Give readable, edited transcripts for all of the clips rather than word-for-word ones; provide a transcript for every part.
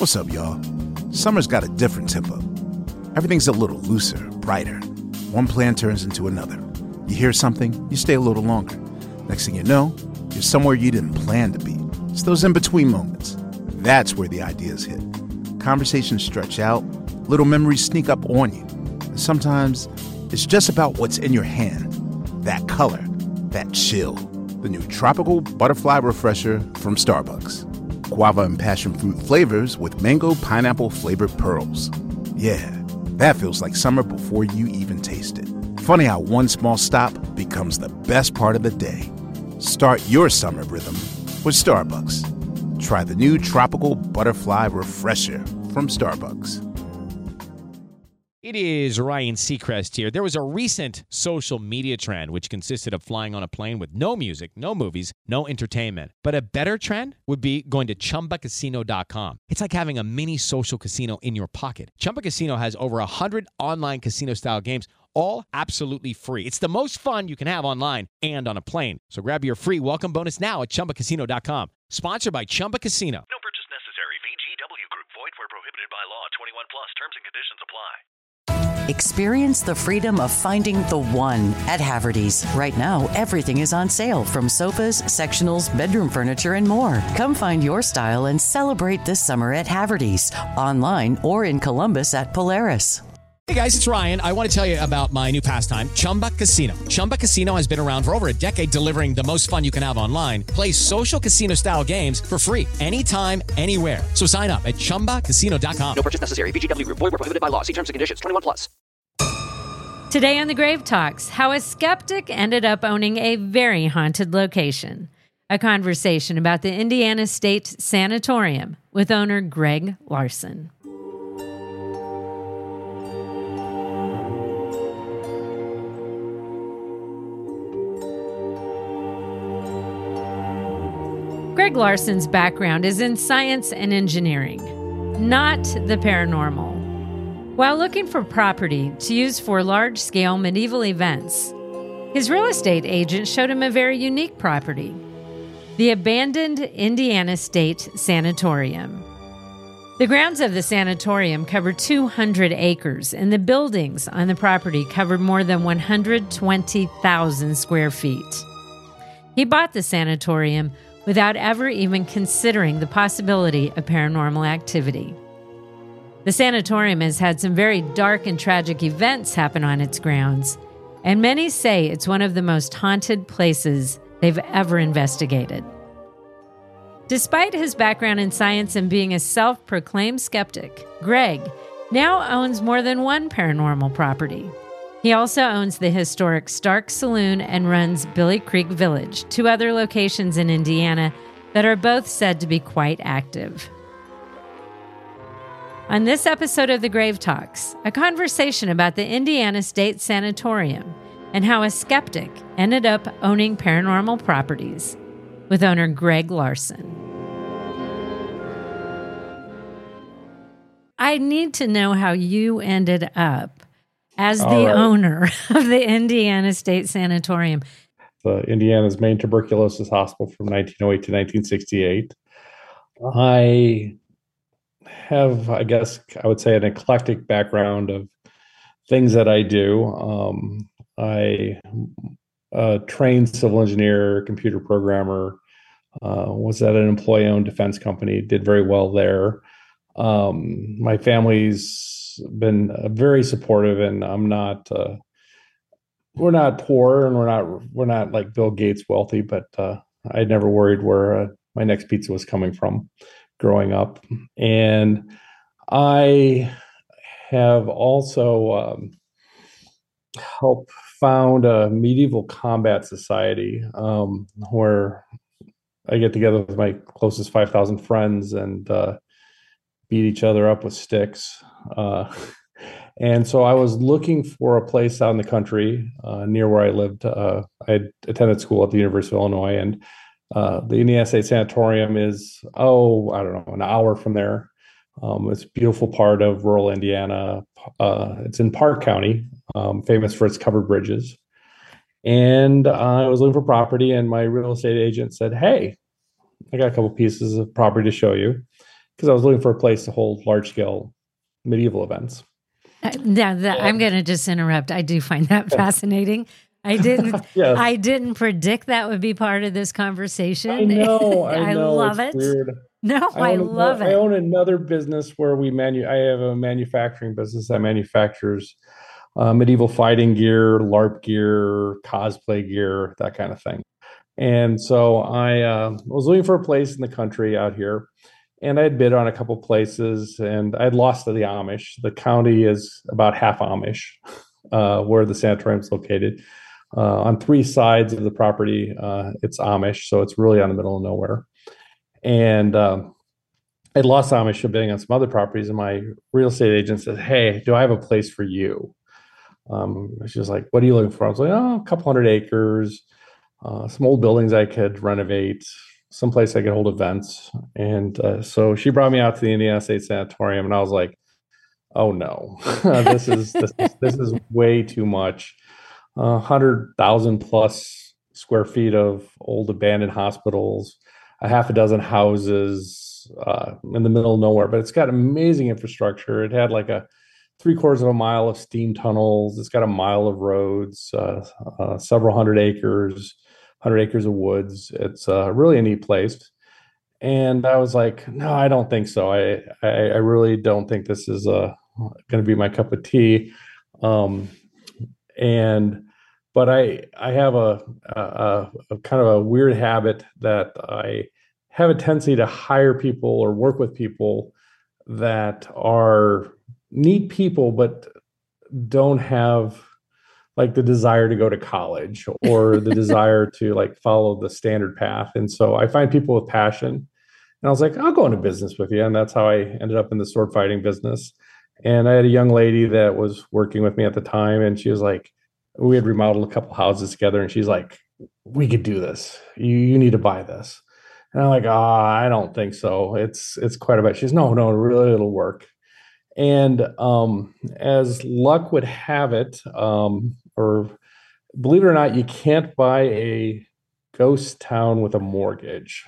What's up, y'all? Summer's got a different tempo. Everything's a little looser, brighter. One plan turns into another. You hear something, you stay a little longer. Next thing you know, you're somewhere you didn't plan to be. It's those in-between moments. That's where the ideas hit. Conversations stretch out, little memories sneak up on you. And sometimes, it's just about what's in your hand. That color, that chill. The new Tropical Butterfly Refresher from Starbucks. Guava and passion fruit flavors with mango pineapple flavored pearls. Yeah, that feels like summer before you even taste it. Funny how one small stop becomes the best part of the day. Start your summer rhythm with Starbucks. Try the new Tropical Butterfly Refresher from Starbucks. It is Ryan Seacrest here. There was a recent social media trend which consisted of flying on a plane with no music, no movies, no entertainment. But a better trend would be going to ChumbaCasino.com. It's like having a mini social casino in your pocket. Chumba Casino has over 100 online casino-style games, all absolutely free. It's the most fun you can have online and on a plane. So grab your free welcome bonus now at ChumbaCasino.com. Sponsored by Chumba Casino. No purchase necessary. VGW Group. Void where prohibited by law. 21 plus. Terms and conditions apply. Experience the freedom of finding the one at Haverty's. Right now, everything is on sale, from sofas, sectionals, bedroom furniture, and more. Come find your style and celebrate this summer at Haverty's, online or in Columbus at Polaris. Hey guys, it's Ryan. I want to tell you about my new pastime, Chumba Casino. Chumba Casino has been around for over a decade, delivering the most fun you can have online. Play social casino-style games for free anytime, anywhere. So sign up at ChumbaCasino.com. No purchase necessary. VGW Group. Void where prohibited by law. See terms and conditions. 21 plus. Today on The Grave Talks, how a skeptic ended up owning a very haunted location. A conversation about the Indiana State Sanatorium with owner Greg Larson. Greg Larson's background is in science and engineering, not the paranormal. While looking for property to use for large-scale medieval events, his real estate agent showed him a very unique property, the abandoned Indiana State Sanatorium. The grounds of the sanatorium cover 200 acres, and the buildings on the property covered more than 120,000 square feet. He bought the sanatorium without ever even considering the possibility of paranormal activity. The sanatorium has had some very dark and tragic events happen on its grounds, and many say it's one of the most haunted places they've ever investigated. Despite his background in science and being a self-proclaimed skeptic, Greg now owns more than one paranormal property. He also owns the historic Stark Saloon and runs Billy Creek Village, two other locations in Indiana that are both said to be quite active. On this episode of The Grave Talks, a conversation about the Indiana State Sanatorium and how a skeptic ended up owning paranormal properties with owner Greg Larson. I need to know how you ended up as the owner of the Indiana State Sanatorium. Indiana's main tuberculosis hospital from 1908 to 1968. I have, I guess I would say, an eclectic background of things that I do. I trained civil engineer, computer programmer, was at an employee-owned defense company, did very well there. My family's been very supportive, and we're not poor, and we're not like Bill Gates wealthy, but I never worried where my next pizza was coming from growing up. And I have also helped found a medieval combat society where I get together with my closest 5,000 friends and beat each other up with sticks. And so I was looking for a place out in the country near where I lived. I had attended school at the University of Illinois, and the Indiana State Sanatorium is, I don't know, an hour from there. It's a beautiful part of rural Indiana. It's in Park County, famous for its covered bridges. And I was looking for property, and my real estate agent said, "Hey, I got a couple pieces of property to show you. because I was looking for a place to hold large scale medieval events. I'm going to just interrupt. I do find that fascinating. I didn't. Yes. I didn't predict that would be part of this conversation. I know. I love it's it. Weird. No, I love it. I own another business where I have a manufacturing business that manufactures medieval fighting gear, LARP gear, cosplay gear, that kind of thing. And so I was looking for a place in the country out here, and I had bid on a couple places, and I'd lost to the Amish. The county is about half Amish, where the sanatorium is located. On 3 sides of the property, it's Amish, so it's really on the middle of nowhere. And I'd lost Amish bidding on some other properties, and my real estate agent said, "Hey, do I have a place for you?" She was like, "What are you looking for?" I was like, "Oh, a couple hundred acres, some old buildings I could renovate, someplace I could hold events." And so she brought me out to the Indiana State Sanatorium, and I was like, "Oh no, this is way too much. 100,000 plus square feet of old abandoned hospitals, a half a dozen houses in the middle of nowhere, but it's got amazing infrastructure. It had like a 3/4 of a mile of steam tunnels. It's got a mile of roads, several hundred acres of woods. It's really a neat place." And I was like, "No, I don't think so. I really don't think this is going to be my cup of tea." But I have a kind of a weird habit that I have a tendency to hire people or work with people that are neat people, but don't have like the desire to go to college or the desire to like follow the standard path. And so I find people with passion, and I was like, "I'll go into business with you." And that's how I ended up in the sword fighting business. And I had a young lady that was working with me at the time, and she was like, we had remodeled a couple houses together, and she's like, "We could do this. You need to buy this." And I'm like, I don't think so. It's quite a bit. She's no, really, it'll work. And as luck would have it, or believe it or not, you can't buy a ghost town with a mortgage.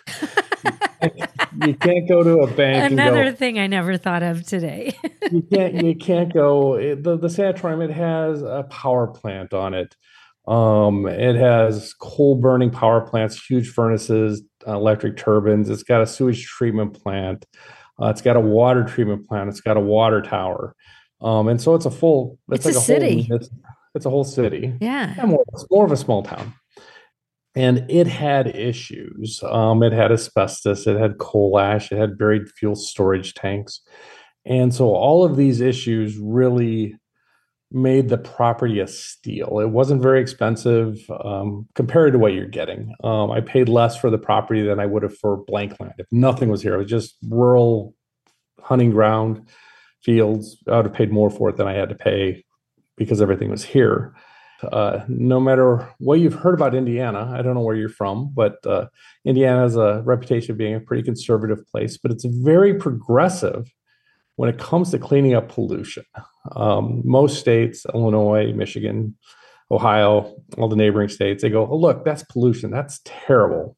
You can't go to a bank. Another thing I never thought of today. You can't go. The sanatorium, it has a power plant on it. It has coal burning power plants, huge furnaces, electric turbines. It's got a sewage treatment plant. It's got a water treatment plant. It's got a water tower. And so it's like a city. It's a whole city. Yeah. It's more of a small town. And it had issues. It had asbestos, it had coal ash, it had buried fuel storage tanks. And so all of these issues really made the property a steal. It wasn't very expensive compared to what you're getting. I paid less for the property than I would have for blank land. If nothing was here, it was just rural hunting ground, fields. I would have paid more for it than I had to pay because everything was here. No matter what you've heard about Indiana, I don't know where you're from, but Indiana has a reputation of being a pretty conservative place, but it's very progressive when it comes to cleaning up pollution. Most states, Illinois, Michigan, Ohio, all the neighboring states, they go, "Oh, look, that's pollution. That's terrible.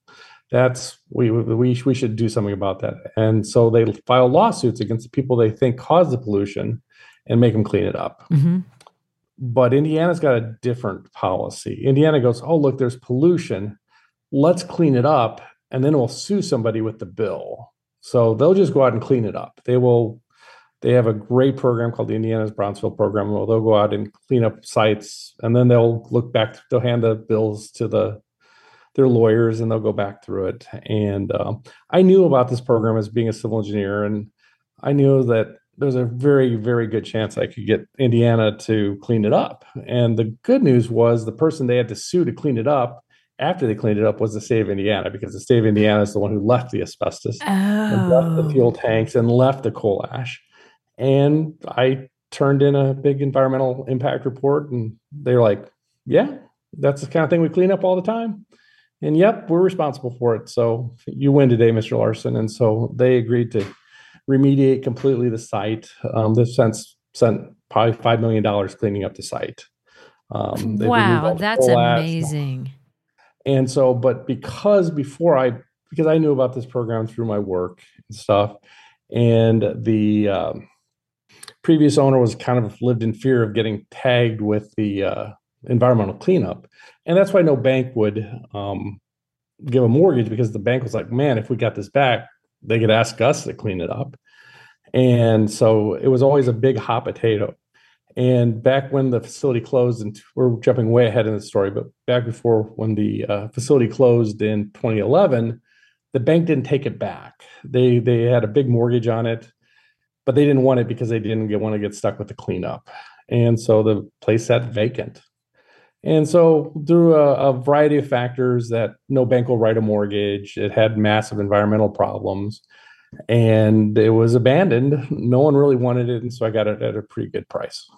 We should do something about that." And so they file lawsuits against the people they think caused the pollution and make them clean it up. Mm-hmm. But Indiana's got a different policy. Indiana goes, "Oh, look, there's pollution. Let's clean it up, and then we'll sue somebody with the bill." So they'll just go out and clean it up. They have a great program called the Indiana's Brownsville program, where they'll go out and clean up sites, and then they'll hand the bills to their lawyers, and they'll go back through it. And I knew about this program as being a civil engineer, and I knew that there's a very, very good chance I could get Indiana to clean it up. And the good news was the person they had to sue to clean it up after they cleaned it up was the state of Indiana, because the state of Indiana is the one who left the asbestos, and left the fuel tanks, and left the coal ash. And I turned in a big environmental impact report, and they're like, "Yeah, that's the kind of thing we clean up all the time. And yep, we're responsible for it. So you win today, Mr. Larson." And so they agreed to remediate completely the site. They've spent probably $5 million cleaning up the site. Wow, that's amazing. And so, but because I knew about this program through my work and stuff, And the previous owner was kind of lived in fear of getting tagged with the environmental cleanup. And that's why no bank would give a mortgage, because the bank was like, man, if we got this back, they could ask us to clean it up. And so it was always a big hot potato. And back when the facility closed, and we're jumping way ahead in the story, but back before when the facility closed in 2011, the bank didn't take it back. They had a big mortgage on it, but they didn't want it because they didn't want to get stuck with the cleanup. And so the place sat vacant. And so through a variety of factors, that no bank will write a mortgage, it had massive environmental problems, and it was abandoned. No one really wanted it, and so I got it at a pretty good price.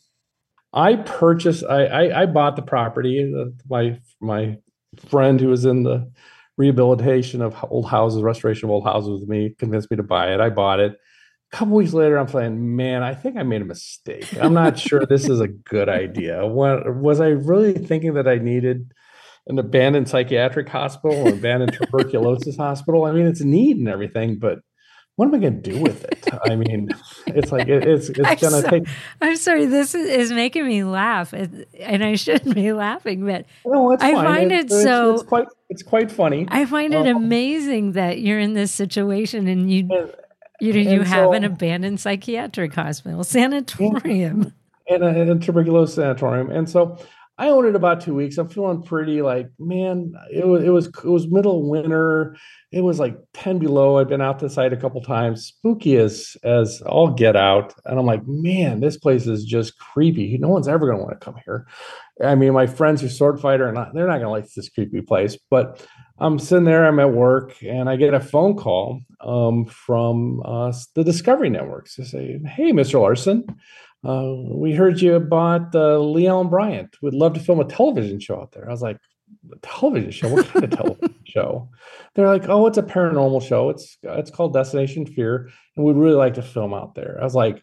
I bought the property. My friend who was in the rehabilitation of old houses, restoration of old houses with me, convinced me to buy it. I bought it. A couple weeks later, I'm saying, man, I think I made a mistake. I'm not sure this is a good idea. Was I really thinking that I needed an abandoned psychiatric hospital or abandoned tuberculosis hospital? I mean, it's neat and everything, but what am I going to do with it? I mean, it's like it's going to take. I'm sorry, this is making me laugh, and I shouldn't be laughing, but no, it's I fine. find it's quite funny. I find it amazing that you're in this situation and you have an abandoned psychiatric hospital, sanatorium, and a tuberculosis sanatorium, and so I owned it about 2 weeks. I'm feeling pretty like, man, it was middle of winter. It was like 10 below. I'd been out to the site a couple times, spooky as all get out. And I'm like, man, this place is just creepy. No one's ever going to want to come here. I mean, my friends who sword fighter, they're not going to like this creepy place. But I'm sitting there, I'm at work, and I get a phone call from the Discovery Networks to say, hey, Mr. Larson, we heard you bought Lee Allen Bryant. We'd love to film a television show out there. I was like, a television show? What kind of television show? They're like, oh, it's a paranormal show. It's called Destination Fear, and we'd really like to film out there. I was like,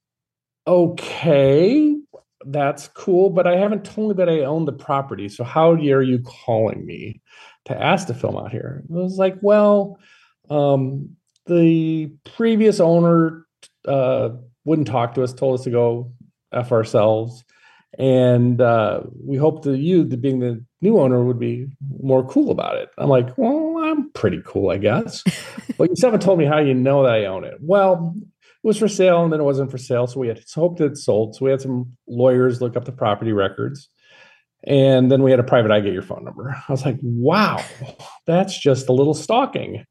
okay, that's cool, but I haven't told you that I own the property. So how are you calling me to ask to film out here? I was like, well, the previous owner wouldn't talk to us, told us to go F ourselves. And we hope that you, being the new owner, would be more cool about it. I'm like, well, I'm pretty cool, I guess. But you still haven't told me how you know that I own it. Well, it was for sale, and then it wasn't for sale. So we had hoped it sold. So we had some lawyers look up the property records. And then we had a private eye get your phone number. I was like, wow, that's just a little stalking.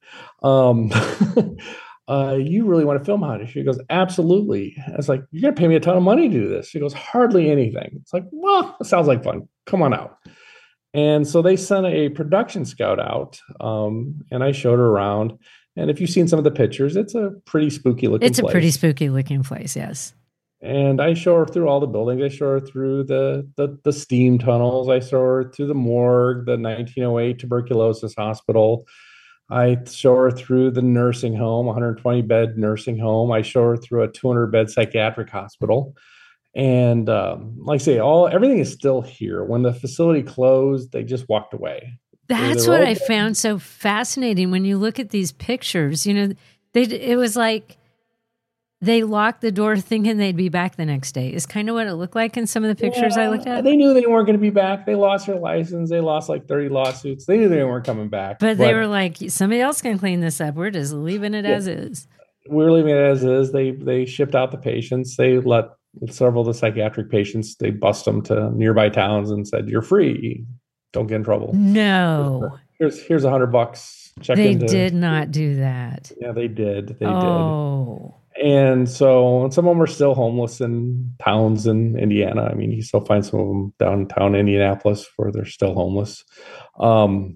You really want to film out here? She goes, absolutely. I was like, you're going to pay me a ton of money to do this. She goes, hardly anything. It's like, well, it sounds like fun. Come on out. And so they sent a production scout out, and I showed her around. And if you've seen some of the pictures, it's a pretty spooky looking place. It's a pretty spooky looking place, yes. And I show her through all the buildings. I show her through the steam tunnels. I show her through the morgue, the 1908 tuberculosis hospital. I show her through the nursing home, 120-bed nursing home. I show her through a 200-bed psychiatric hospital. And like I say, everything is still here. When the facility closed, they just walked away. That's what I found so fascinating when you look at these pictures. You know, it was like they locked the door thinking they'd be back the next day. Is kind of what it looked like in some of the pictures I looked at. They knew they weren't going to be back. They lost their license. They lost like 30 lawsuits. They knew they weren't coming back. But they were like, somebody else can clean this up. We're just leaving it as is. We're leaving it as is. They shipped out the patients. They let several of the psychiatric patients, they bust them to nearby towns and said, you're free. Don't get in trouble. No. Here's $100. They did not do that. Yeah, they did. They did. And so some of them are still homeless in towns in Indiana. I mean, you still find some of them downtown Indianapolis where they're still homeless. I'm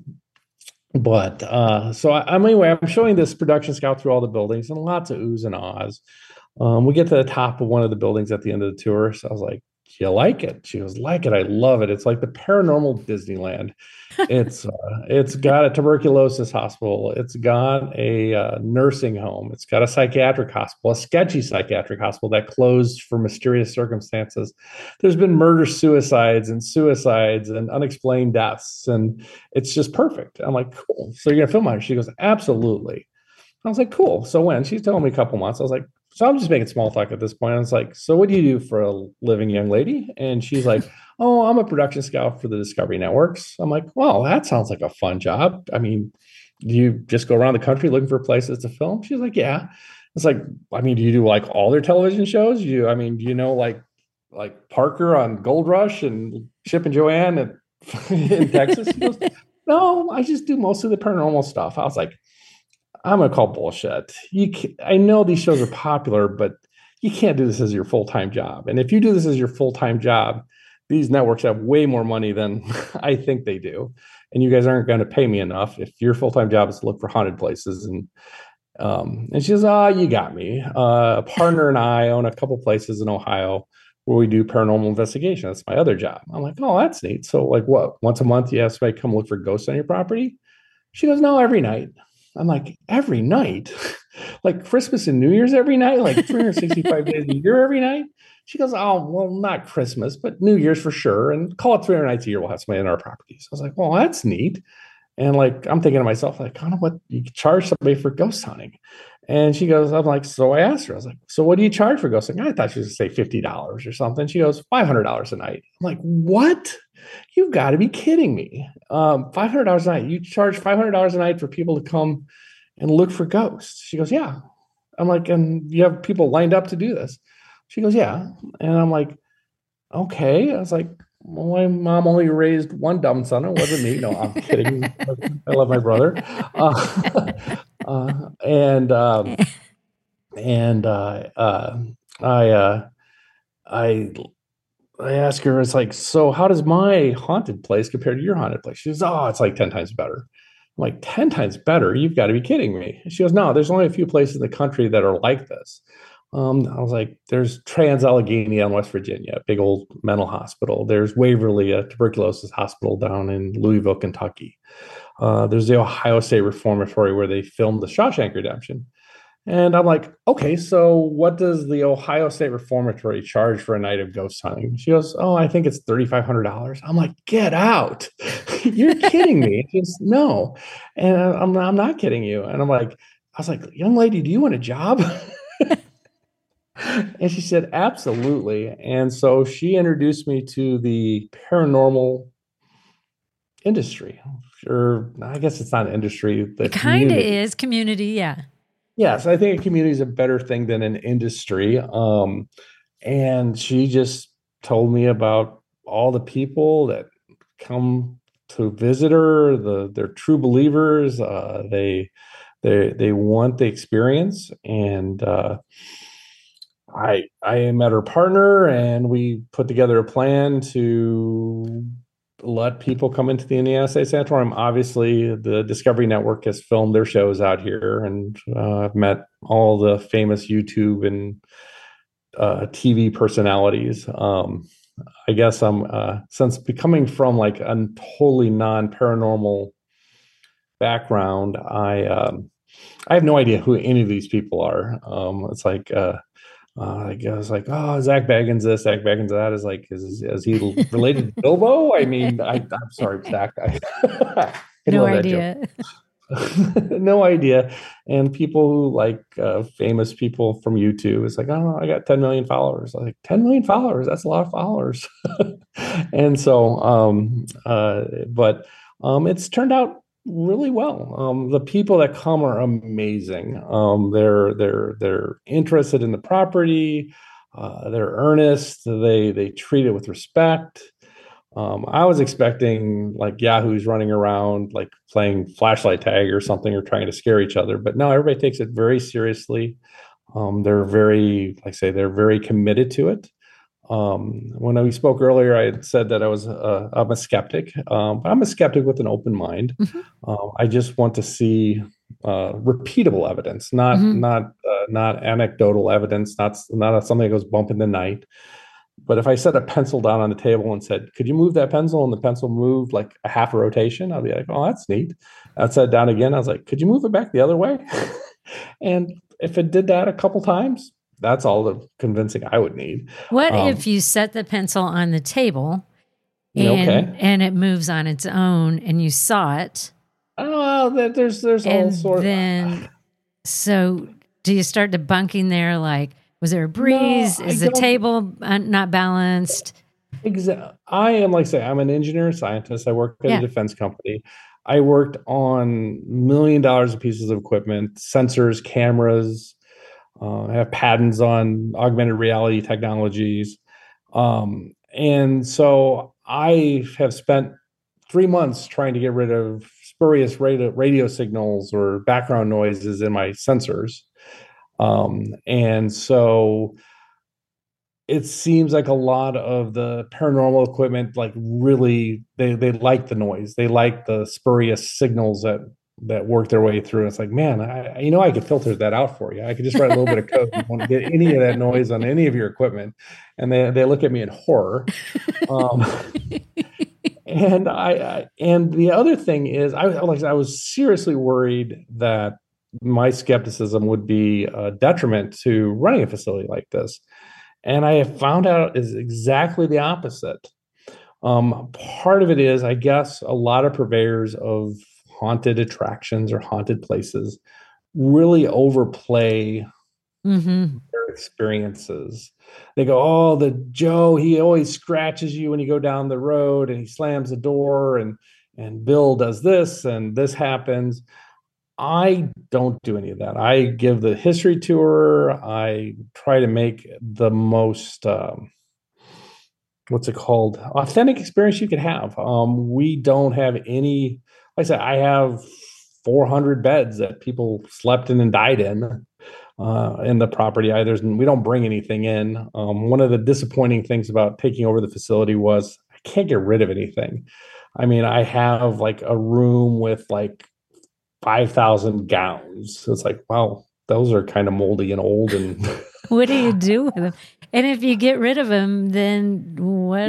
showing this production scout through all the buildings and lots of oohs and ahs. We get to the top of one of the buildings at the end of the tour. So I was like, do you like it? She goes, like it. I love it. It's like the paranormal Disneyland. It's got a tuberculosis hospital. It's got a nursing home. It's got a psychiatric hospital, a sketchy psychiatric hospital that closed for mysterious circumstances. There's been suicides and unexplained deaths. And it's just perfect. I'm like, cool. So you're going to film on it? She goes, absolutely. I was like, cool. So when? She's telling me a couple months. I was like, so I'm just making small talk at this point. I was like, so what do you do for a living, young lady? And she's like, oh, I'm a production scout for the Discovery Networks. I'm like, well, that sounds like a fun job. I mean, do you just go around the country looking for places to film? She's like, yeah. It's like, I mean, do you do like all their television shows? Do you know, like Parker on Gold Rush and Chip and Joanne in Texas? She goes, no, I just do mostly the paranormal stuff. I was like, I'm going to call bullshit. I know these shows are popular, but you can't do this as your full-time job. And if you do this as your full-time job, these networks have way more money than I think they do. And you guys aren't going to pay me enough if your full-time job is to look for haunted places. And she says, you got me. A partner and I own a couple places in Ohio where we do paranormal investigation. That's my other job. I'm like, oh, that's neat. So like what? Once a month, you have somebody come look for ghosts on your property? She goes, no, every night. I'm like, every night? Like Christmas and New Year's every night? Like 365 days a year every night? She goes, oh, well, not Christmas, but New Year's for sure. And call it 300 nights a year, we'll have somebody in our properties. I was like, well, that's neat. And like, I'm thinking to myself, like, I don't know what you could charge somebody for ghost hunting. And she goes, I'm like, so I asked her, I was like, so what do you charge for ghost hunting? I thought she was going to say $50 or something. She goes, $500 a night. I'm like, what? You've got to be kidding me. $500 a night. You charge $500 a night for people to come and look for ghosts. She goes, yeah. I'm like, and you have people lined up to do this? She goes, yeah. And I'm like, okay. I was like, well, my mom only raised one dumb son. It wasn't me. No, I'm kidding. I love my brother. I asked her, it's like, so how does my haunted place compare to your haunted place? She goes, oh, it's like 10 times better. I'm like, 10 times better? You've got to be kidding me. She goes, no, there's only a few places in the country that are like this. I was like, there's Trans-Allegheny in West Virginia, a big old mental hospital. There's Waverly, a tuberculosis hospital down in Louisville, Kentucky. There's the Ohio State Reformatory where they filmed The Shawshank Redemption. And I'm like, okay, so what does the Ohio State Reformatory charge for a night of ghost hunting? She goes, oh, I think it's $3,500. I'm like, get out. You're kidding me. She goes, no. And I'm not kidding you. And I was like, young lady, do you want a job? And she said, absolutely. And so she introduced me to the paranormal industry. Or I guess it's not an industry. It kind of is community. Yeah. Yes. I think a community is a better thing than an industry. And she just told me about all the people that come to visit her. They're true believers. They want the experience. And, I met her partner and we put together a plan to let people come into the Indiana State Sanatorium. Obviously, the Discovery Network has filmed their shows out here, and I've met all the famous YouTube and TV personalities. I guess I'm since becoming from like a totally non-paranormal background, I have no idea who any of these people are. It's like I guess like, oh, Zach Baggins this, Zach Baggins that. Is he related to Bilbo? I mean, I'm sorry, Zach. No idea. No idea. And people who like famous people from YouTube, it's like, oh, I got 10 million followers. I was like, 10 million followers? That's a lot of followers. And so, but it's turned out really well. The people that come are amazing. They're interested in the property. They're earnest. They treat it with respect. I was expecting like yahoos running around, like playing flashlight tag or something, or trying to scare each other. But no, everybody takes it very seriously. They're very, like I say, they're very committed to it. When we spoke earlier, I had said that I'm a skeptic, but I'm a skeptic with an open mind. Mm-hmm. I just want to see repeatable evidence, not anecdotal evidence, not something that goes bump in the night. But if I set a pencil down on the table and said, could you move that pencil? And the pencil moved like a half a rotation, I'll be like, oh, that's neat. I'd set it down again. I was like, could you move it back the other way? And if it did that a couple times, that's all the convincing I would need. What if you set the pencil on the table and it moves on its own and you saw it? Oh, there's all sorts. Then So do you start debunking there? Like, was there a breeze? No, Is the table not balanced? I am, like I say, I'm an engineer and scientist. I work at a defense company. I worked on $1 million of pieces of equipment, sensors, cameras. I have patents on augmented reality technologies. And so I have spent 3 months trying to get rid of spurious radio signals or background noises in my sensors. And so it seems like a lot of the paranormal equipment, like really, they like the noise. They like the spurious signals that work their way through. It's like, man, I could filter that out for you. I could just write a little bit of code. You won't get any of that noise on any of your equipment. And they look at me in horror. And and the other thing is, I was seriously worried that my skepticism would be a detriment to running a facility like this. And I have found out is exactly the opposite. Part of it is, I guess, a lot of purveyors of haunted attractions or haunted places really overplay their experiences. They go, oh, the Joe, he always scratches you when you go down the road and he slams the door, and Bill does this and this happens. I don't do any of that. I give the history tour. I try to make the most, authentic experience you could have. We don't have any, like I said, I have 400 beds that people slept in and died in the property. We don't bring anything in. One of the disappointing things about taking over the facility was I can't get rid of anything. I mean, I have like a room with like 5,000 gowns. So it's like, wow, those are kind of moldy and old. And what do you do with them? And if you get rid of them, then what?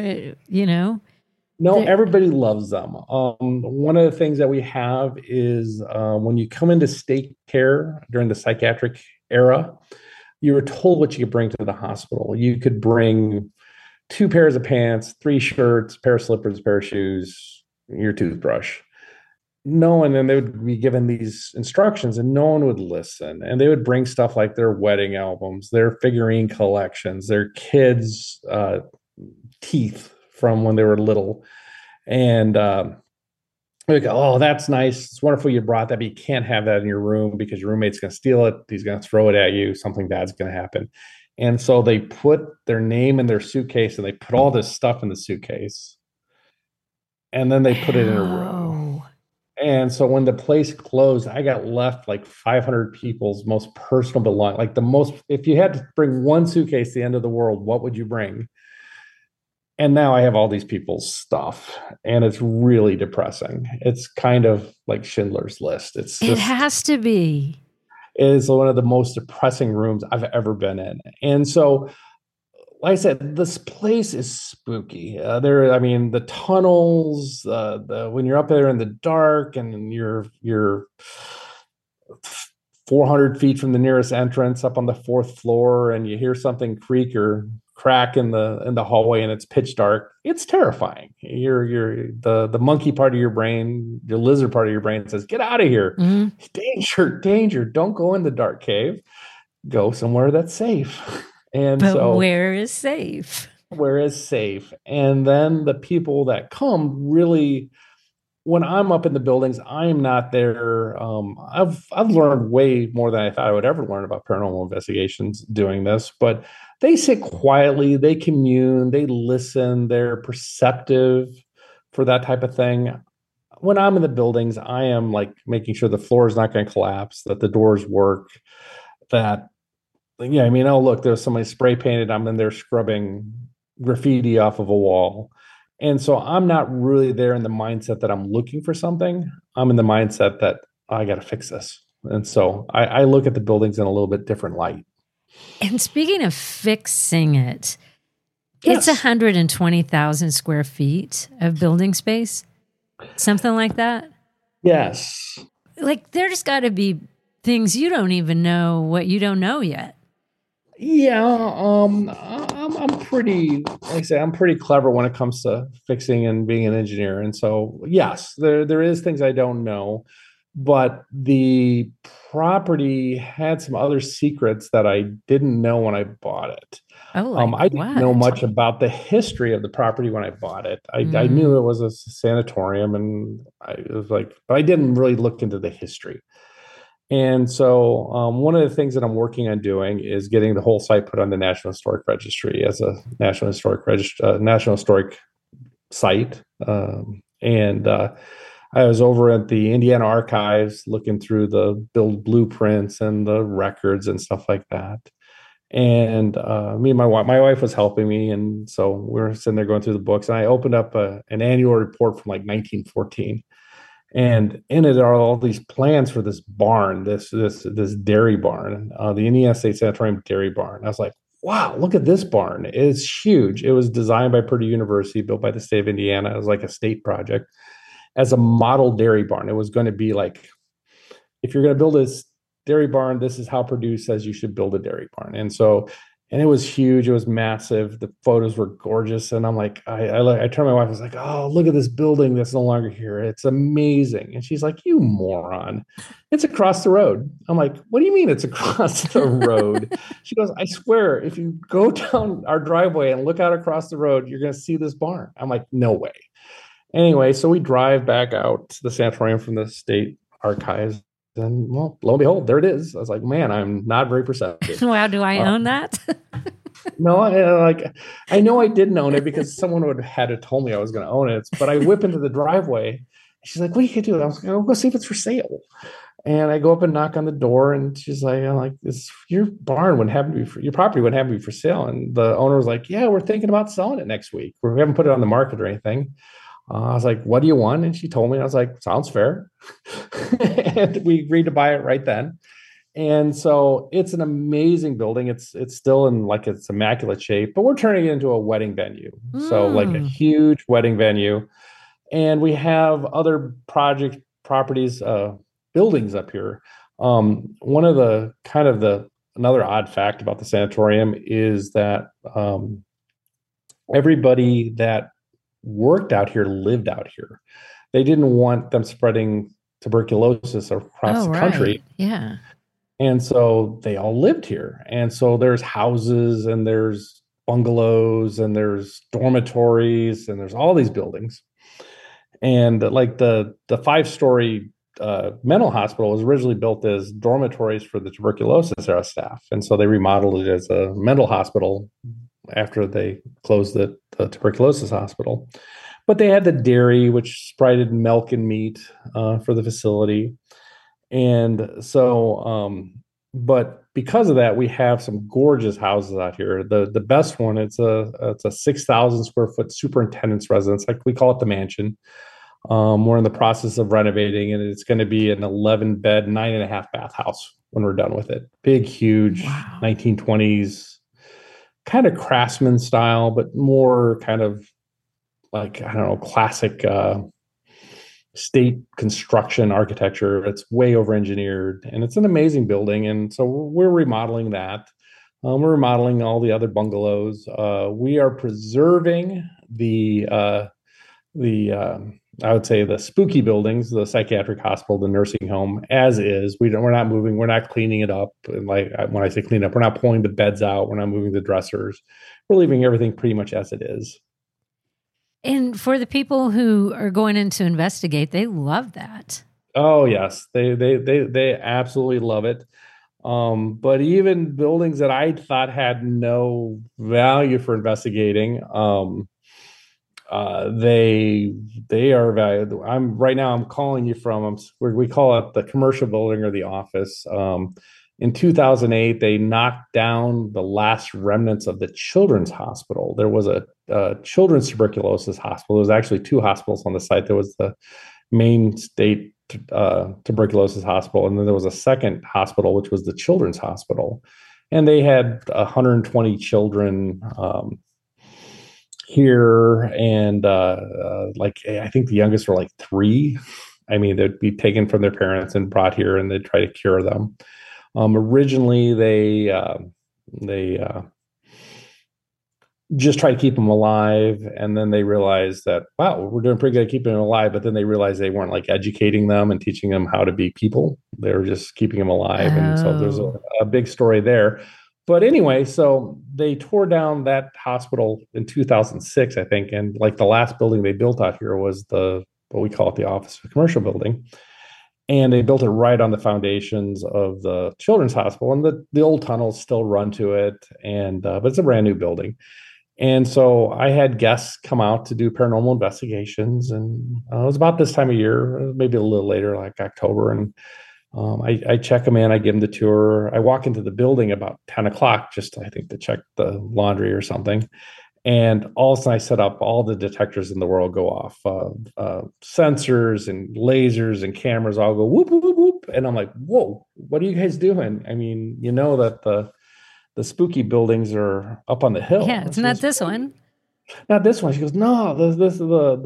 No, everybody loves them. One of the things that we have is when you come into state care during the psychiatric era, you were told what you could bring to the hospital. You could bring 2 pairs of pants, 3 shirts, a pair of slippers, a pair of shoes, your toothbrush. No, and then they would be given these instructions and no one would listen. And they would bring stuff like their wedding albums, their figurine collections, their kids' teeth from when they were little. And we go, oh, that's nice. It's wonderful you brought that, but you can't have that in your room because your roommate's going to steal it. He's going to throw it at you. Something bad's going to happen. And so they put their name in their suitcase and they put all this stuff in the suitcase. And then they put it in a room. And so when the place closed, I got left like 500 people's most personal belongings. Like if you had to bring one suitcase to the end of the world, what would you bring? And now I have all these people's stuff, and it's really depressing. It's kind of like Schindler's List. It has to be. It is one of the most depressing rooms I've ever been in. And so, like I said, this place is spooky. The tunnels, when you're up there in the dark and you're 400 feet from the nearest entrance up on the 4th floor and you hear something creak or crack in the hallway and it's pitch dark, it's terrifying. The monkey part of your brain, your lizard part of your brain says, get out of here. Mm-hmm. Danger. Don't go in the dark cave. Go somewhere that's safe. But where is safe? Where is safe? And then the people that come really, when I'm up in the buildings, I'm not there. I've learned way more than I thought I would ever learn about paranormal investigations doing this, but they sit quietly, they commune, they listen, they're perceptive for that type of thing. When I'm in the buildings, I am like making sure the floor is not going to collapse, that the doors work, that, oh, look, there's somebody spray painted. I'm in there scrubbing graffiti off of a wall. And so I'm not really there in the mindset that I'm looking for something. I'm in the mindset that I got to fix this. And so I look at the buildings in a little bit different light. And speaking of fixing it, it's 120,000 square feet of building space, something like that. Yes. Like there's got to be things you don't even know what you don't know yet. Yeah, I'm pretty, like I say, I'm pretty clever when it comes to fixing and being an engineer. And so, yes, there is things I don't know. but the property had some other secrets that I didn't know when I bought it. Oh, like I didn't know what? much about the history of the property when I bought it. I Mm. knew it was a sanatorium, and it was like, but I didn't really look into the history. And so, one of the things that I'm working on doing is getting the whole site put on the National Historic Registry as a National Historic site. And I was over at the Indiana Archives looking through the build blueprints and the records and stuff like that. And me and my wife was helping me, and so we were sitting there going through the books. And I opened up an annual report from like 1914, and in it are all these plans for this barn, this dairy barn, the Indiana State Sanatorium dairy barn. I was like, wow, look at this barn! It's huge. It was designed by Purdue University, built by the state of Indiana. It was like a state project as a model dairy barn. It was going to be like, if you're going to build this dairy barn, this is how Purdue says you should build a dairy barn. And so, and it was huge. It was massive. The photos were gorgeous. And I'm like, I turned to my wife. I was like, oh, look at this building that's no longer here. It's amazing. And she's like, you moron. It's across the road. I'm like, what do you mean it's across the road? She goes, I swear, if you go down our driveway and look out across the road, you're going to see this barn. I'm like, no way. Anyway, so we drive back out to the sanatorium from the state archives. And well, lo and behold, there it is. I was like, man, I'm not very perceptive. Wow, do I own that? No, I know I didn't own it because someone would have had to told me I was going to own it. But I whip into the driveway. She's like, what are you going to do? I was like, I'll go see if it's for sale. And I go up and knock on the door, and she's like, I'm like, your barn wouldn't happen to be your property wouldn't happen to be for sale. And the owner was like, yeah, we're thinking about selling it next week. We haven't put it on the market or anything. I was like, what do you want? And she told me. I was like, sounds fair. And we agreed to buy it right then. And so it's an amazing building. It's still in like its immaculate shape, but we're turning it into a wedding venue. So like a huge wedding venue. And we have other properties, buildings up here. One of another odd fact about the sanatorium is that everybody that worked out here lived out here. They didn't want them spreading tuberculosis across the country. Yeah. And so they all lived here. And so there's houses and there's bungalows and there's dormitories and there's all these buildings. And like the 5-story mental hospital was originally built as dormitories for the tuberculosis era staff. And so they remodeled it as a mental hospital after they closed the tuberculosis hospital. But they had the dairy, which sprited milk and meat for the facility. And so, but because of that, we have some gorgeous houses out here. The best one, it's a 6,000 square foot superintendent's residence, like we call it the mansion. We're in the process of renovating, and it's going to be an 11-bed, 9.5 bath house when we're done with it. Big, huge, 1920s. Kind of craftsman style, but more kind of like, I don't know, classic state construction architecture. It's way over engineered, and it's an amazing building. And so we're remodeling that. We're remodeling all the other bungalows. We are preserving I would say the spooky buildings, the psychiatric hospital, the nursing home, as is. We're not moving. We're not cleaning it up. And like when I say clean up, we're not pulling the beds out. We're not moving the dressers. We're leaving everything pretty much as it is. And for the people who are going in to investigate, they love that. Oh yes, they absolutely love it. But even buildings that I thought had no value for investigating, they are valuable. I'm calling you from we call it the commercial building or the office. In 2008, they knocked down the last remnants of the children's hospital. There was a children's tuberculosis hospital. There was actually 2 hospitals on the site. There was the main state tuberculosis hospital, and then there was a second hospital, which was the children's hospital. And they had 120 children here, and like I think the youngest were like 3. I mean, they'd be taken from their parents and brought here, and they'd try to cure them. Originally, they just try to keep them alive. And then they realized that, wow, we're doing pretty good at keeping them alive. But then they realized they weren't like educating them and teaching them how to be people. They were just keeping them alive. Oh. And so there's a big story there. But anyway, so they tore down that hospital in 2006, I think. And like the last building they built out here was what we call it the Office of Commercial Building. And they built it right on the foundations of the Children's Hospital. And the old tunnels still run to it. And but it's a brand new building. And so I had guests come out to do paranormal investigations. And it was about this time of year, maybe a little later, like October. And I check them in, I give them the tour. I walk into the building about 10 o'clock, just I think to check the laundry or something. And all of a sudden I set up all the detectors in the world go off. Sensors and lasers and cameras all go whoop, whoop, whoop. And I'm like, whoa, what are you guys doing? I mean, you know that the spooky buildings are up on the hill. Yeah, it's not this one. Not this one. She goes, no, this is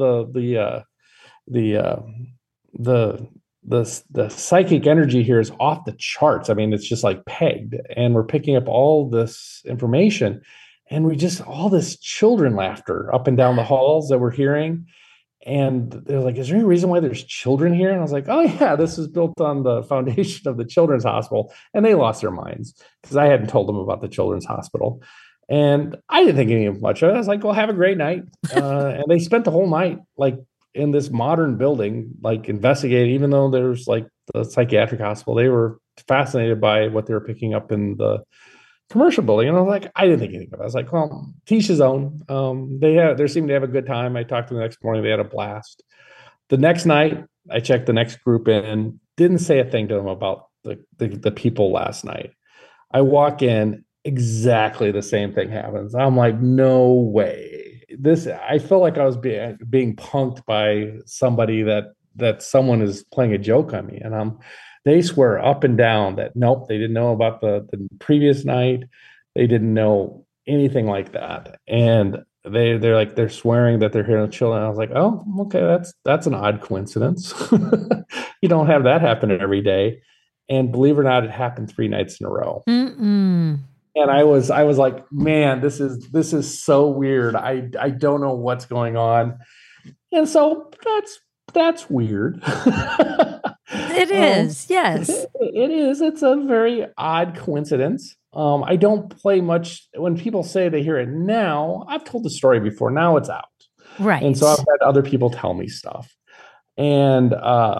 the psychic energy here is off the charts. I mean, it's just like pegged, and we're picking up all this information, and we just all this children laughter up and down the halls that we're hearing. And they're like, is there any reason why there's children here? And I was like, oh yeah, this is built on the foundation of the Children's Hospital. And they lost their minds because I hadn't told them about the Children's Hospital. And I didn't think anything much of it. I was like, well, have a great night. And they spent the whole night like in this modern building, like investigating, even though there's like the psychiatric hospital, they were fascinated by what they were picking up in the commercial building. And I was like, I didn't think anything of it. I was like, well, teach his own. They seemed to have a good time. I talked to them the next morning. They had a blast. The next night, I checked the next group in, didn't say a thing to them about the people last night. I walk in, exactly the same thing happens. I'm like, no way. I felt like I was being punked by somebody that someone is playing a joke on me. And they swear up and down that nope, they didn't know about the previous night. They didn't know anything like that. And they're swearing that they're hearing children. I was like, oh, okay, that's an odd coincidence. You don't have that happen every day. And believe it or not, it happened 3 nights in a row. Mm-mm. And I was like, man, this is so weird. I don't know what's going on. And so that's weird. It is, yes. It is. It's a very odd coincidence. I don't play much when people say they hear it now. I've told the story before. Now it's out. Right. And so I've had other people tell me stuff. And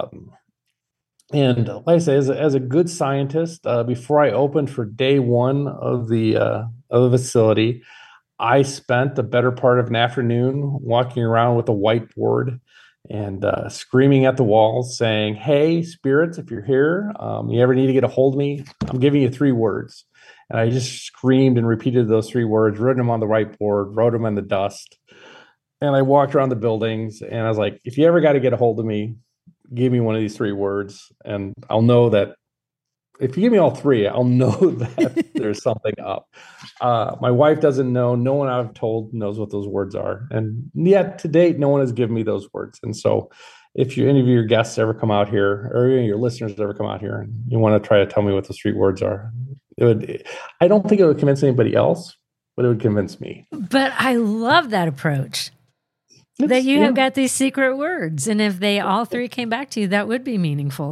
like I say, as a good scientist, before I opened for day one of the facility, I spent the better part of an afternoon walking around with a whiteboard and screaming at the walls saying, hey, spirits, if you're here, you ever need to get a hold of me, I'm giving you 3 words. And I just screamed and repeated those 3 words, wrote them on the whiteboard, wrote them in the dust. And I walked around the buildings and I was like, if you ever got to get a hold of me, give me one of these 3 words. And I'll know that if you give me all 3, I'll know that there's something up. My wife doesn't know. No one I've told knows what those words are. And yet to date, no one has given me those words. And so if any of your guests ever come out here or any of your listeners ever come out here and you want to try to tell me what those 3 words are, I don't think it would convince anybody else, but it would convince me. But I love that approach. That you have got these secret words, and if they all 3 came back to you, that would be meaningful.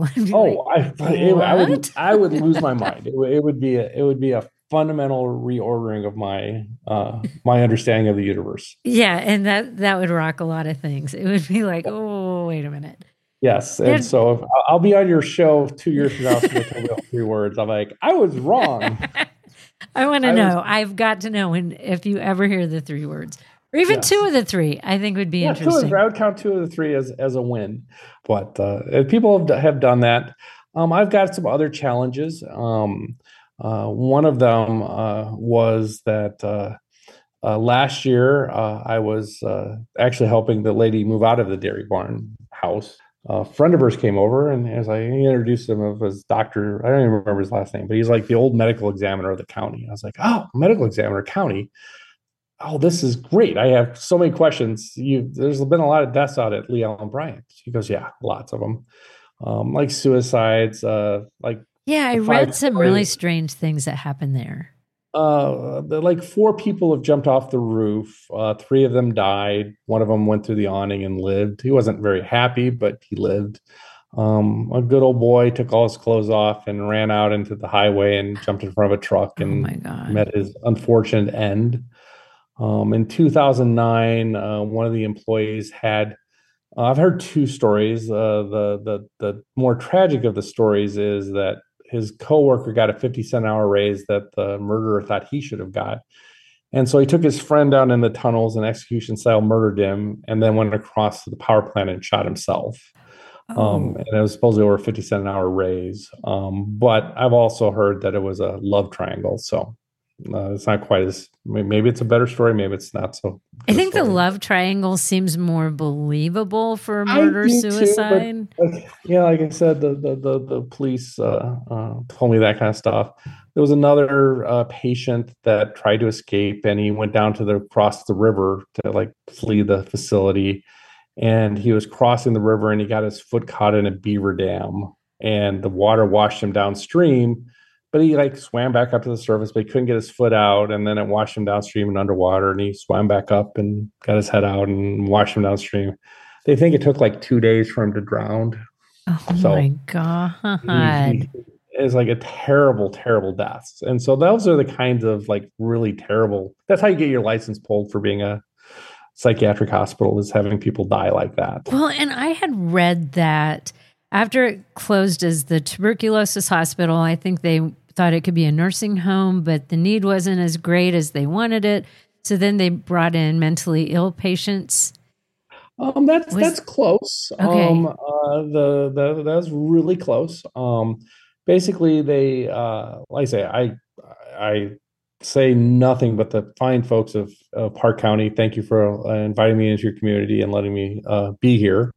I would lose my mind. It would be a fundamental reordering of my understanding of the universe. Yeah, and that would rock a lot of things. It would be like, oh, wait a minute. Yes, and so if I'll be on your show 2 years from now with 3 words. I'm like, I was wrong. I want to know. I've got to know if you ever hear the 3 words. Or even 2 of the 3, I think would be interesting. I would count 2 of the 3 as a win. But people have done that. I've got some other challenges. One of them was that last year I was actually helping the lady move out of the dairy barn house. A friend of hers came over, and as I introduced him of his doctor, I don't even remember his last name, but he's like the old medical examiner of the county. I was like, oh, medical examiner county. Oh, this is great. I have so many questions. There's been a lot of deaths out at Lee Allen Bryant. He goes, yeah, lots of them. Like suicides, Yeah, I read some really strange things that happened there. like 4 people have jumped off the roof. 3 of them died. One of them went through the awning and lived. He wasn't very happy, but he lived. A good old boy took all his clothes off and ran out into the highway and jumped in front of a truck and my God. met his unfortunate end. In 2009, one of the employees had. I've heard 2 stories. The more tragic of the stories is that his coworker got a 50-cent an hour raise that the murderer thought he should have got. And so he took his friend down in the tunnels and execution style murdered him, and then went across to the power plant and shot himself. And it was supposedly over a 50-cent an hour raise. But I've also heard that it was a love triangle. So it's not quite as, maybe it's a better story. Maybe it's not so. I think the love triangle seems more believable for murder suicide. Like I said, the police told me that kind of stuff. There was another patient that tried to escape, and he went down to across the river to like flee the facility. And he was crossing the river, and he got his foot caught in a beaver dam, and the water washed him downstream. But he like swam back up to the surface, but he couldn't get his foot out. And then it washed him downstream and underwater. And he swam back up and got his head out and washed him downstream. They think it took like 2 days for him to drown. Oh my God. It's like a terrible, terrible death. And so those are the kinds of like really terrible. That's how you get your license pulled for being a psychiatric hospital, is having people die like that. Well, and I had read that after it closed as the tuberculosis hospital, I think they thought it could be a nursing home, but the need wasn't as great as they wanted it. So then they brought in mentally ill patients. That's close. Okay. That's really close. Basically, they like I say, I say nothing but the fine folks of Park County. Thank you for inviting me into your community and letting me be here.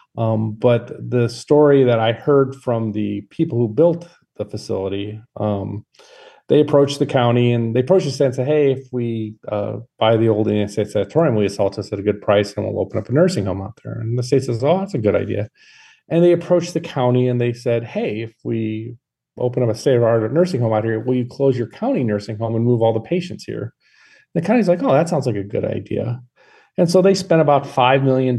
But the story that I heard from the people who built the facility, they approached the county, and they approached the state and said, hey, if we buy the old Indiana State Sanatorium, will you sell it to us at a good price, and we'll open up a nursing home out there? And the state says, oh, that's a good idea. And they approached the county, and they said, hey, if we open up a state-of-the-art nursing home out here, will you close your county nursing home and move all the patients here? The county's like, oh, that sounds like a good idea. And so they spent about $5 million in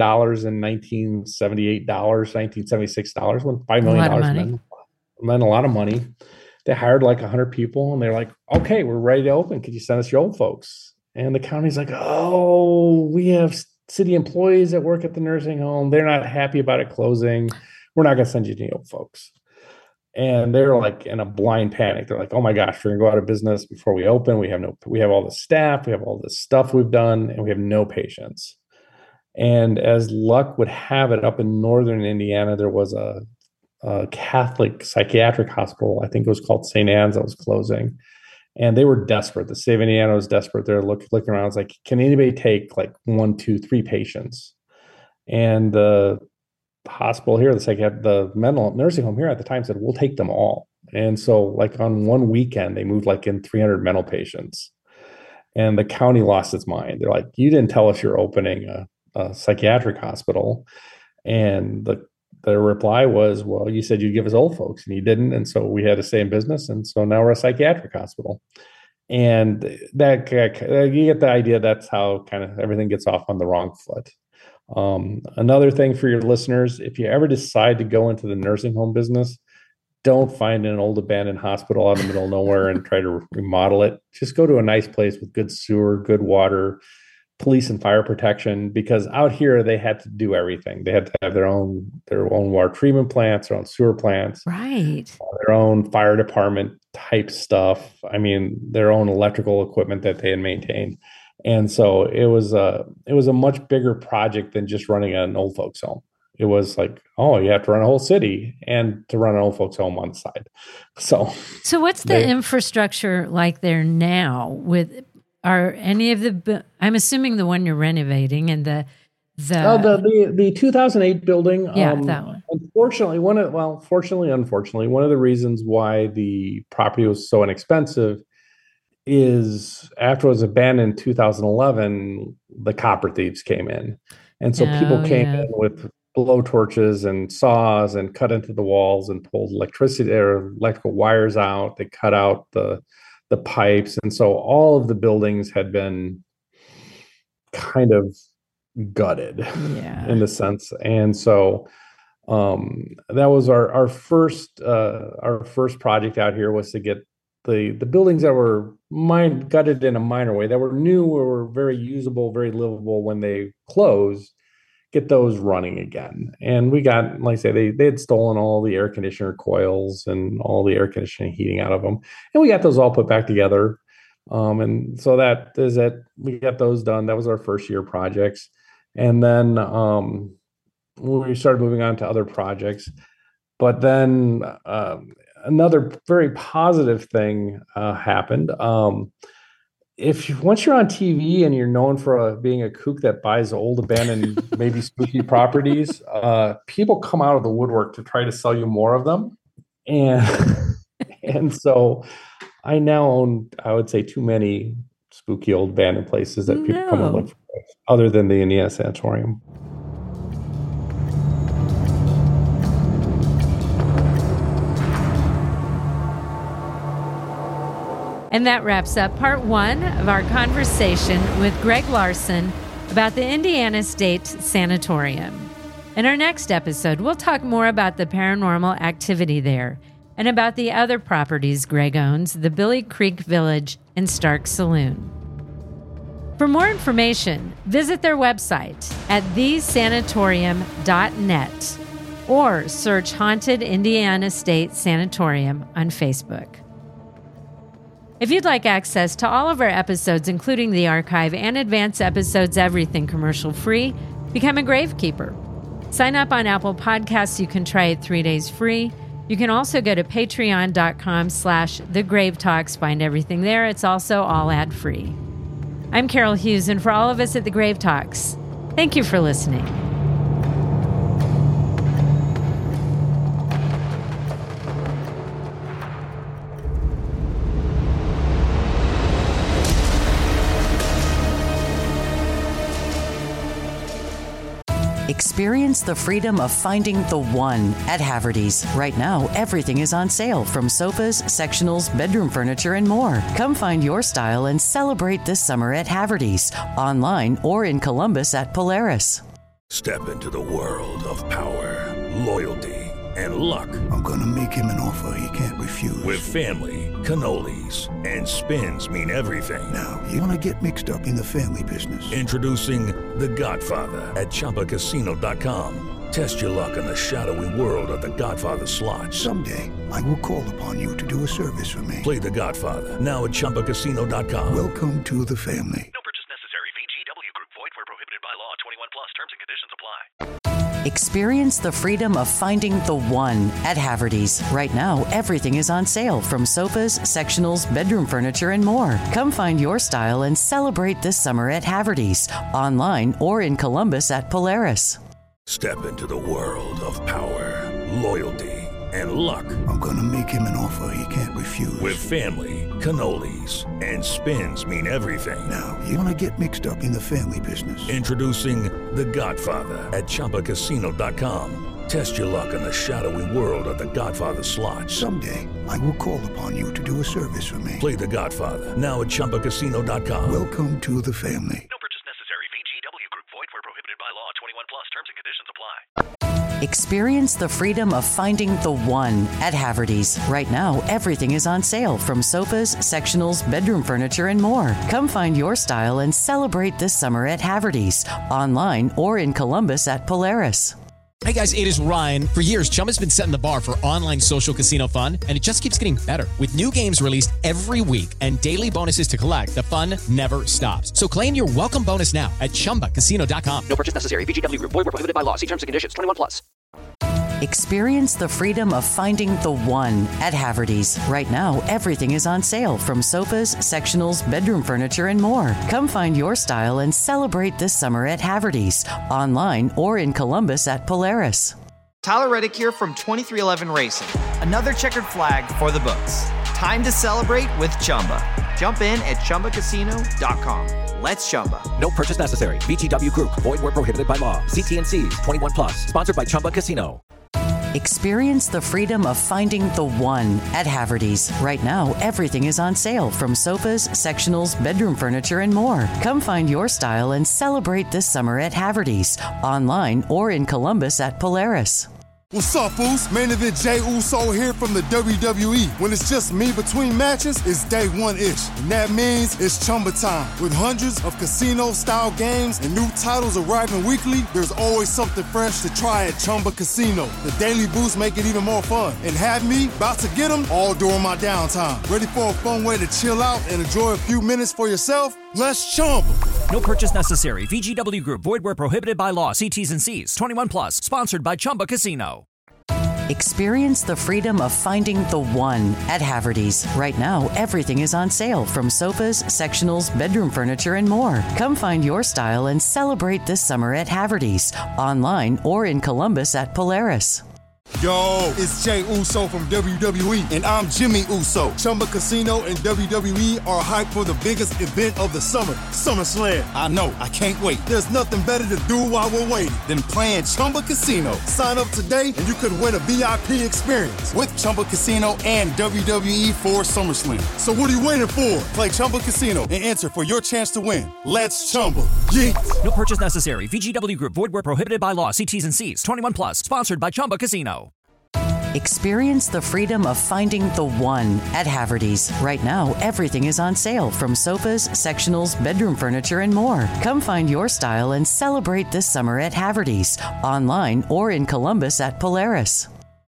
1978 1976 dollars, when $5 million meant a lot of money. They hired like 100 people, and they're like, okay, we're ready to open. Could you send us your old folks? And the county's like, oh, we have city employees that work at the nursing home. They're not happy about it closing. We're not going to send you any old folks. And they're like in a blind panic. They're like, oh my gosh, we're gonna go out of business before we open. We have all the staff, we have all this stuff we've done, and we have no patients. And as luck would have it, up in northern Indiana, there was a Catholic psychiatric hospital. I think it was called St. Anne's, that was closing. And they were desperate. The state of Indiana was desperate. They're looking around. It's like, can anybody take like 1, 2, 3 patients? And the hospital here, the mental nursing home here at the time said, we'll take them all. And so like on one weekend, they moved like in 300 mental patients, and the county lost its mind. They're like, you didn't tell us you're opening a psychiatric hospital. And the reply was, well, you said you'd give us old folks, and you didn't. And so we had to stay in business. And so now we're a psychiatric hospital. And that you get the idea. That's how kind of everything gets off on the wrong foot. Another thing for your listeners, if you ever decide to go into the nursing home business, don't find an old abandoned hospital out in the middle of nowhere and try to remodel it. Just go to a nice place with good sewer, good water, police and fire protection, because out here they had to do everything. They had to have their own water treatment plants, their own sewer plants, right, their own fire department type stuff. I mean, their own electrical equipment that they had maintained. And so it was a much bigger project than just running an old folks home. It was like, oh, you have to run a whole city and to run an old folks home on the side. So what's the infrastructure like there now? Are any of the? I'm assuming the one you're renovating and the 2008 building. Yeah, that one. Unfortunately, unfortunately, one of the reasons why the property was so inexpensive is after it was abandoned in 2011, the copper thieves came in. And so people came in with blow torches and saws and cut into the walls and pulled electrical wires out. They cut out the the pipes. And so all of the buildings had been kind of gutted in a sense. And so that was our first project out here, was to get the buildings that were gutted in a minor way, that were new or were very usable, very livable when they closed, get those running again. And we got, like I say, they had stolen all the air conditioner coils and all the air conditioning heating out of them. And we got those all put back together. And so that is it. We got those done. That was our first year projects. And then we started moving on to other projects. But then another very positive thing happened. Once you're on TV and you're known for being a kook that buys old, abandoned, maybe spooky properties, people come out of the woodwork to try to sell you more of them. And so I now own, I would say, too many spooky old abandoned places that people come and look for, other than the Indiana Sanatorium. And that wraps up part one of our conversation with Greg Larson about the Indiana State Sanatorium. In our next episode, we'll talk more about the paranormal activity there and about the other properties Greg owns, the Billy Creek Village and Stark Saloon. For more information, visit their website at thesanatorium.net or search Haunted Indiana State Sanatorium on Facebook. If you'd like access to all of our episodes, including the archive and advanced episodes, everything commercial free, become a Gravekeeper. Sign up on Apple Podcasts. You can try it 3 days free. You can also go to patreon.com/thegravetalks, find everything there. It's also all ad-free. I'm Carol Hughes, and for all of us at The Grave Talks, thank you for listening. Experience the freedom of finding the one at Haverty's. Right now, everything is on sale, from sofas, sectionals, bedroom furniture, and more. Come find your style and celebrate this summer at Haverty's, online or in Columbus at Polaris. Step into the world of power, loyalty, and luck. I'm gonna make him an offer he can't refuse. With family, cannolis, and spins mean everything. Now, you wanna get mixed up in the family business. Introducing The Godfather at ChumbaCasino.com. Test your luck in the shadowy world of The Godfather slot. Someday, I will call upon you to do a service for me. Play The Godfather now at ChumbaCasino.com. Welcome to the family. No purchase necessary. VGW Group. Void where prohibited by law. 21 plus. Terms and conditions apply. Experience the freedom of finding the one at Haverty's. Right now, everything is on sale, from sofas, sectionals, bedroom furniture, and more. Come find your style and celebrate this summer at Haverty's, online or in Columbus at Polaris. Step into the world of power, loyalty, and luck. I'm gonna make him an offer he can't refuse. With family, cannolis, and spins mean everything. Now, you wanna get mixed up in the family business. Introducing The Godfather at ChumbaCasino.com. Test your luck in the shadowy world of The Godfather slot. Someday, I will call upon you to do a service for me. Play The Godfather now at ChumbaCasino.com. Welcome to the family. No purchase necessary. VGW Group. Void where prohibited by law. 21 plus. Terms and conditions apply. Experience the freedom of finding the one at Haverty's. Right now, everything is on sale, from sofas, sectionals, bedroom furniture, and more. Come find your style and celebrate this summer at Haverty's, online or in Columbus at Polaris. Hey guys, it is Ryan. For years, Chumba's been setting the bar for online social casino fun, and it just keeps getting better. With new games released every week and daily bonuses to collect, the fun never stops. So claim your welcome bonus now at ChumbaCasino.com. No purchase necessary. VGW Group. Void where prohibited by law. See terms and conditions. 21 plus. Experience the freedom of finding the one at Haverty's. Right now, everything is on sale, from sofas, sectionals, bedroom furniture, and more. Come find your style and celebrate this summer at Haverty's, online or in Columbus at Polaris. Tyler Reddick here from 2311 Racing. Another checkered flag for the books. Time to celebrate with Chumba. Jump in at ChumbaCasino.com. Let's Chumba. No purchase necessary. VGW Group. Void where prohibited by law. See T&Cs. 21 plus. Sponsored by Chumba Casino. Experience the freedom of finding the one at Haverty's. Right now, everything is on sale, from sofas, sectionals, bedroom furniture, and more. Come find your style and celebrate this summer at Haverty's, online or in Columbus at Polaris. What's up, Foos? Main event Jey Uso here from the WWE. When it's just me between matches, it's day one-ish. And that means it's Chumba time. With hundreds of casino-style games and new titles arriving weekly, there's always something fresh to try at Chumba Casino. The daily boosts make it even more fun. And have me about to get them all during my downtime. Ready for a fun way to chill out and enjoy a few minutes for yourself? Let's Chumba. No purchase necessary. VGW Group. Void where prohibited by law. See T's and C's. 21 plus. Sponsored by Chumba Casino. Experience the freedom of finding the one at Haverty's. Right now, everything is on sale, from sofas, sectionals, bedroom furniture, and more. Come find your style and celebrate this summer at Haverty's, online or in Columbus at Polaris. Yo, it's Jey Uso from WWE, and I'm Jimmy Uso. Chumba Casino and WWE are hyped for the biggest event of the summer, SummerSlam. I know, I can't wait. There's nothing better to do while we're waiting than playing Chumba Casino. Sign up today and you could win a VIP experience with Chumba Casino and WWE for SummerSlam. So what are you waiting for? Play Chumba Casino and enter for your chance to win. Let's Chumba. Yeah. No purchase necessary. VGW Group. Void where prohibited by law. See T's and C's. 21 plus. Sponsored by Chumba Casino. Experience the freedom of finding the one at Haverty's. Right now, everything is on sale, from sofas, sectionals, bedroom furniture, and more. Come find your style and celebrate this summer at Haverty's, online or in Columbus at Polaris.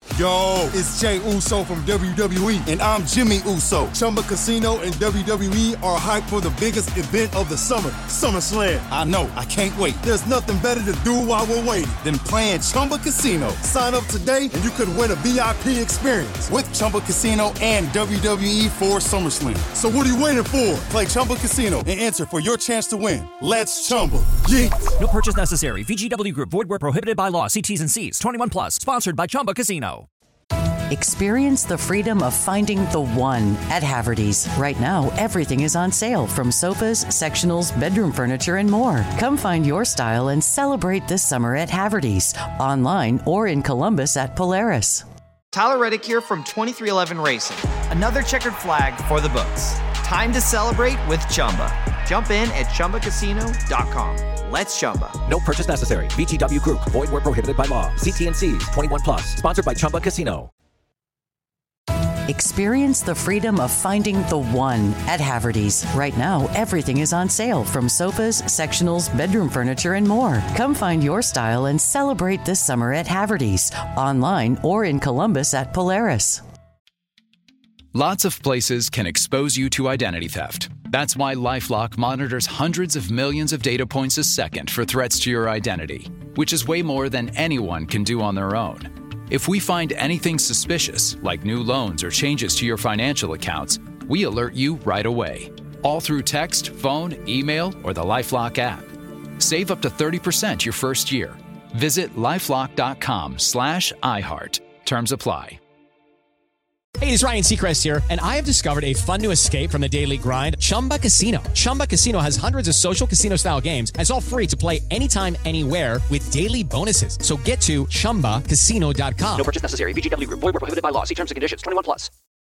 Yo, it's Jey Uso from WWE, and I'm Jimmy Uso. Chumba Casino and WWE are hyped for the biggest event of the summer, SummerSlam. I know, I can't wait. There's nothing better to do while we're waiting than playing Chumba Casino. Sign up today and you could win a VIP experience with Chumba Casino and WWE for SummerSlam. So what are you waiting for? Play Chumba Casino and enter for your chance to win. Let's Chumba. Yeah. No purchase necessary. VGW Group. Void where prohibited by law. See T's and C's. 21 plus. Sponsored by Chumba Casino. Experience the freedom of finding the one at Haverty's. Right now, everything is on sale, from sofas, sectionals, bedroom furniture, and more. Come find your style and celebrate this summer at Haverty's, online or in Columbus at Polaris. Tyler Reddick here from 2311 Racing. Another checkered flag for the books. Time to celebrate with Chumba. Jump in at ChumbaCasino.com. Let's Chumba. No purchase necessary. VGW Group. Void where prohibited by law. See T's and C's. 21 plus. Sponsored by Chumba Casino. Experience the freedom of finding the one at Haverty's. Right now, everything is on sale, from sofas, sectionals, bedroom furniture, and more. Come find your style and celebrate this summer at Haverty's, online or in Columbus at Polaris. Lots of places can expose you to identity theft. That's why LifeLock monitors hundreds of millions of data points a second for threats to your identity, which is way more than anyone can do on their own. If we find anything suspicious, like new loans or changes to your financial accounts, we alert you right away. All through text, phone, email, or the LifeLock app. Save up to 30% your first year. Visit LifeLock.com/iHeart. Terms apply. Hey, it's Ryan Seacrest here, and I have discovered a fun new escape from the daily grind, Chumba Casino. Chumba Casino has hundreds of social casino-style games, and it's all free to play anytime, anywhere with daily bonuses. So get to ChumbaCasino.com. No purchase necessary. VGW Group. Void where prohibited by law. See terms and conditions. 21 plus.